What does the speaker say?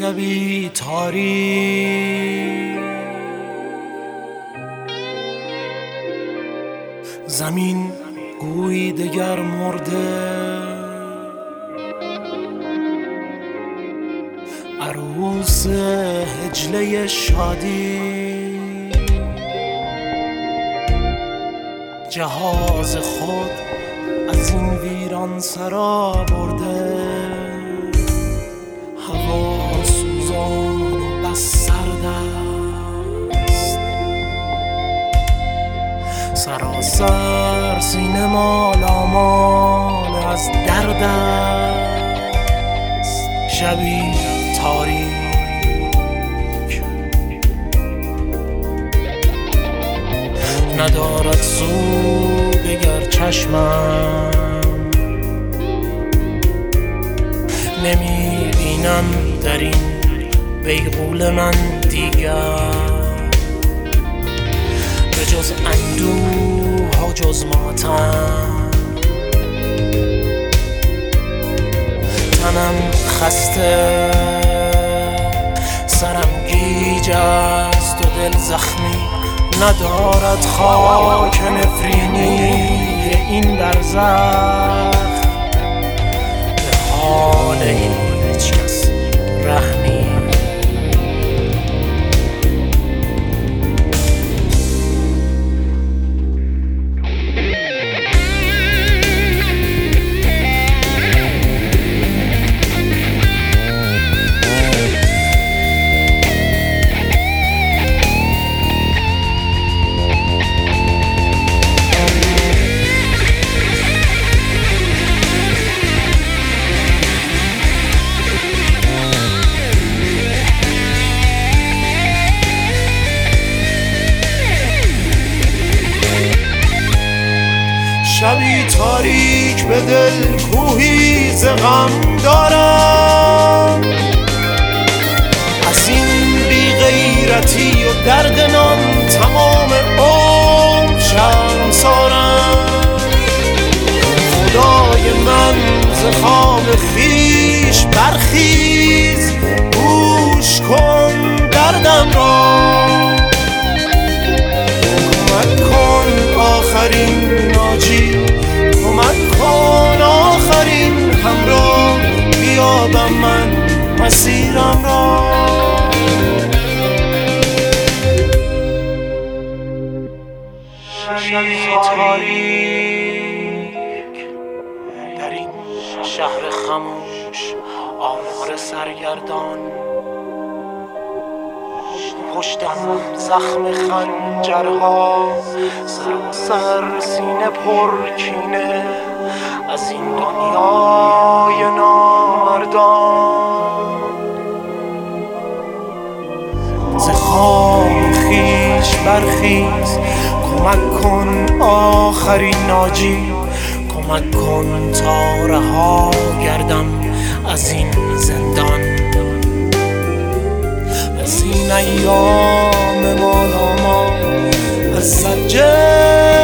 شبی تاریک زمین گویی دگر مرده، عروس هجله شادی جهاز خود از این ویران سرا برده، هوا سوزان و بس سرد است، سراسر سینه مال از درد است. شبی تاریک ندارد سو دگر چشمم، نمی بینم در این بیغول من دیگر به جز اندوه و جز ماتم. تنم خسته، سرم گیج است و دل زخمی ندارد خاک نفرینی این برزخ، به حال هیچ کس رحمی. شبی تاریک به دل کوهی ز غم دارم، از این بی غیرتی و درد نان تمام عمر شرمسارم. خدای من ز خواب خویش برخیز، گوش کن دردم را، کمک کن آخرین ناجی، کمک کن آخرین همراه، بیابم من مسیرم را. شبی تاریک در این شهر خموش، آمار سرگردان، پشتم زخم خنجرها، سراسر سینه پر کینه از این دنیای نامردان. ز خواب خویش برخیز، کمک کن آخرین ناجی، کمک کن تا رها گردم از این زندان، از این ایام مالامال، از زجر